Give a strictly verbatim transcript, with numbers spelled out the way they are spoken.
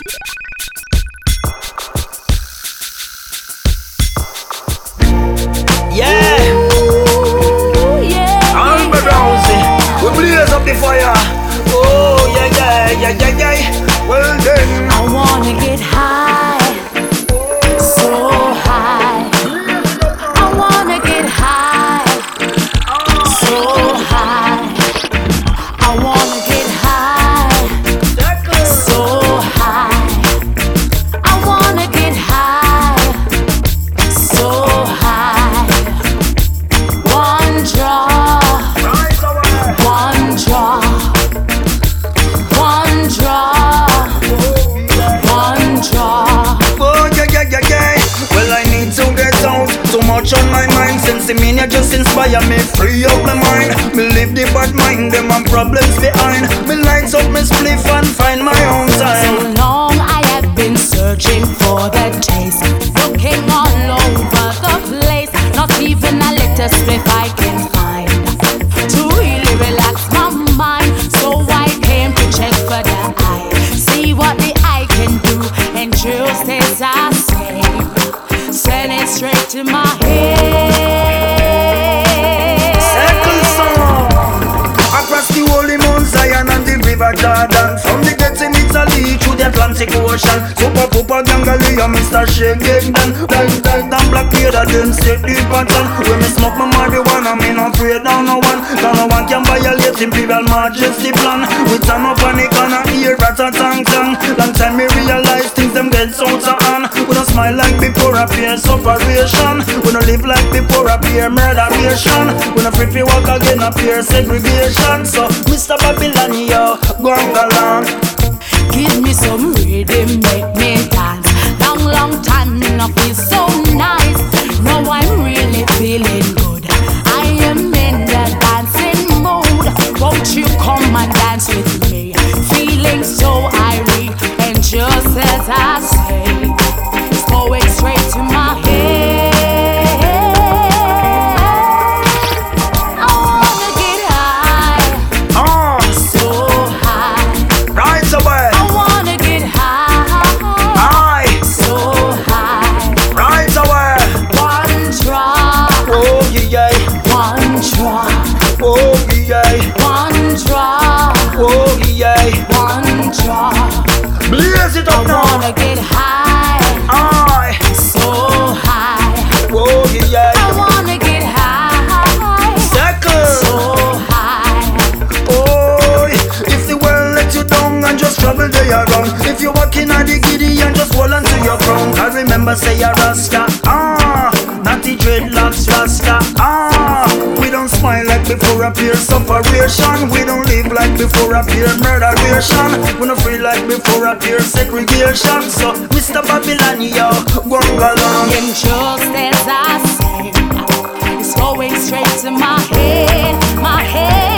Yeah. Ooh, yeah. I'm Rosie. We blaze up the fire. Oh yeah yeah yeah yeah yeah. Well then, I wanna get high, so high. I wanna get high, so high. I wanna get high, so high. I wanna get high, so high. One draw, one draw, one draw, one draw. oh yeah yeah yeah yeah. Well I need to get out. Too much on my mind. Since the mania just inspire me. Free up my mind. Me leave the bad mind. Them and problems behind. Me lights up me spliff and find my own So time. long I have been searching for that taste, looking all over the place. Not even a little spliff I can find to really relax my mind. So I came to check for the eye, see what the eye can do, and just as I say, send it straight to my head. Circle song across the holy Mount Zion and the river Jordan. From the gates in Italy to the Atlantic Ocean. Super Poopa Gangalia, Mister Shake Dan. Like that and Black Peter, them set the pattern. When me smoke my marijuana, me not afraid down no one. Down no one can violate Imperial Majesty plan. We turn up on the corner, hear rat-a-tang-tang. Long time me realize things them get so to hand. We don't smile like before appear separation. We don't live like before appear murderation. We don't free to walk again appear segregation. So Mister Babylon, yo, go on along. Give me some rhythm, make me dance. Long, long time, me not feel so nice. Now I'm really feeling good. I am in the dancing mood. Won't you come and dance with me? Feeling so irate, and just as I say, it's going straight to my head. I wanna get high, Ah, so high. right away. I wanna get high, Aye, so high. right away. One drop, Oh yeah, one drop, oh yeah, one drop, oh yeah. one drop. Blaze it I up now. wanna get high, Aye, so high. oh yeah. I wanna get high, Circle. so high. Oh, if the world let you down and just travel there around. If you're walking on the giddy and just hold on to your crown. I remember say a Rasta, ah, not the dreadlocks Rasta, ah. We don't smile like before appear separation. We don't live like before appear murderation. We don't free like before appear segregation. So Mister Babylon, yo, go along. And just as I say, it's going straight to my head, my head.